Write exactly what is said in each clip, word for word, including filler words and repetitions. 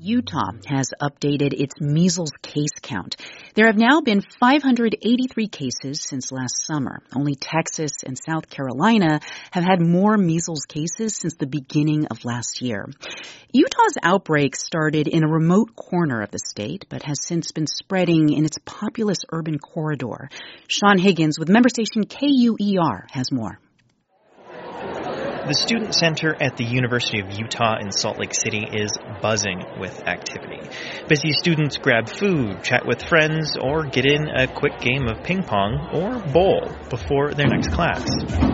Utah has updated its measles case count. There have now been five hundred eighty-three cases since last summer. Only Texas and South Carolina have had more measles cases since the beginning of last year. Utah's outbreak started in a remote corner of the state, but has since been spreading in its populous urban corridor. Sean Higgins with member station K U E R has more. The Student Center at the University of Utah in Salt Lake City is buzzing with activity. Busy students grab food, chat with friends, or get in a quick game of ping pong or bowl before their next class.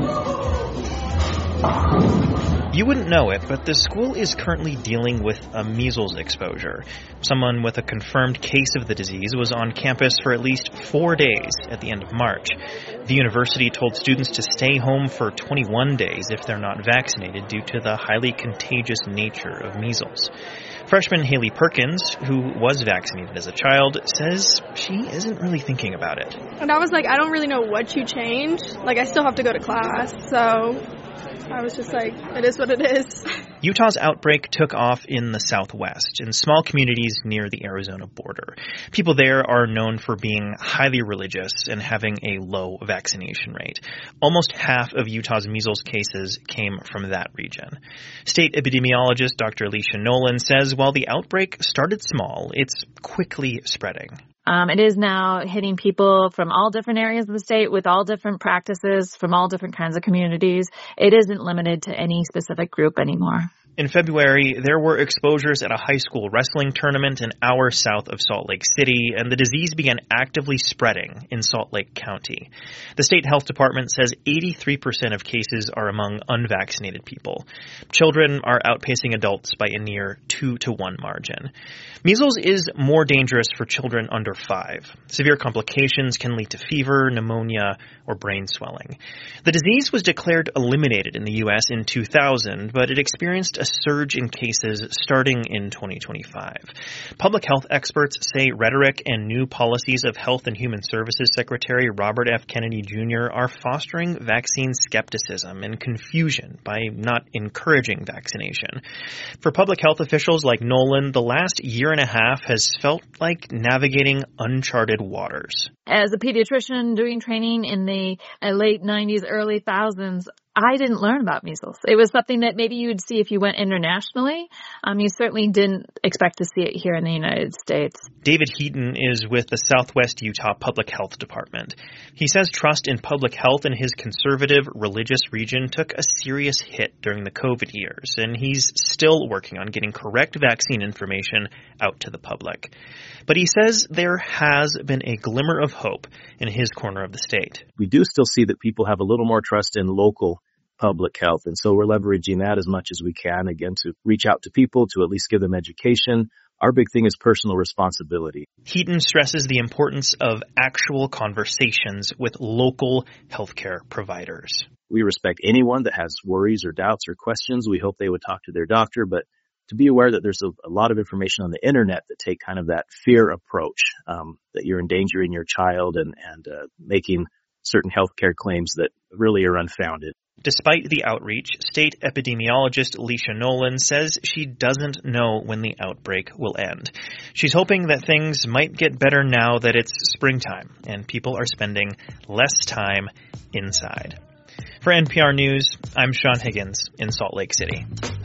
You wouldn't know it, but the school is currently dealing with a measles exposure. Someone with a confirmed case of the disease was on campus for at least four days at the end of March. The university told students to stay home for twenty-one days if they're not vaccinated due to the highly contagious nature of measles. Freshman Haley Perkins, who was vaccinated as a child, says she isn't really thinking about it. And I was like, I don't really know what you change. Like, I still have to go to class, so I was just like, it is what it is. Utah's outbreak took off in the southwest, in small communities near the Arizona border. People there are known for being highly religious and having a low vaccination rate. Almost half of Utah's measles cases came from that region. State epidemiologist Doctor Alicia Nolan says while the outbreak started small, it's quickly spreading. Um, it is now hitting people from all different areas of the state with all different practices from all different kinds of communities. It isn't limited to any specific group anymore. In February, there were exposures at a high school wrestling tournament an hour south of Salt Lake City, and the disease began actively spreading in Salt Lake County. The state health department says eighty-three percent of cases are among unvaccinated people. Children are outpacing adults by a near two to one margin. Measles is more dangerous for children under five. Severe complications can lead to fever, pneumonia, or brain swelling. The disease was declared eliminated in the U S in two thousand, but it experienced a surge in cases starting in twenty twenty-five. Public health experts say rhetoric and new policies of Health and Human Services Secretary Robert F. Kennedy Junior are fostering vaccine skepticism and confusion by not encouraging vaccination. For public health officials like Nolan, the last year and a half has felt like navigating uncharted waters. As a pediatrician doing training in the late nineties, early thousands, I didn't learn about measles. It was something that maybe you would see if you went internationally. Um, you certainly didn't expect to see it here in the United States. David Heaton is with the Southwest Utah Public Health Department. He says trust in public health in his conservative religious region took a serious hit during the COVID years, and he's still working on getting correct vaccine information out to the public. But he says there has been a glimmer of hope in his corner of the state. We do still see that people have a little more trust in local public health, and so we're leveraging that as much as we can, again, to reach out to people, to at least give them education. Our big thing is personal responsibility. Heaton stresses the importance of actual conversations with local healthcare providers. We respect anyone that has worries or doubts or questions. We hope they would talk to their doctor, but to be aware that there's a, a lot of information on the internet that take kind of that fear approach, um, that you're endangering your child and, and uh, making certain healthcare claims that really are unfounded. Despite the outreach, state epidemiologist Alicia Nolan says she doesn't know when the outbreak will end. She's hoping that things might get better now that it's springtime and people are spending less time inside. For N P R News, I'm Sean Higgins in Salt Lake City.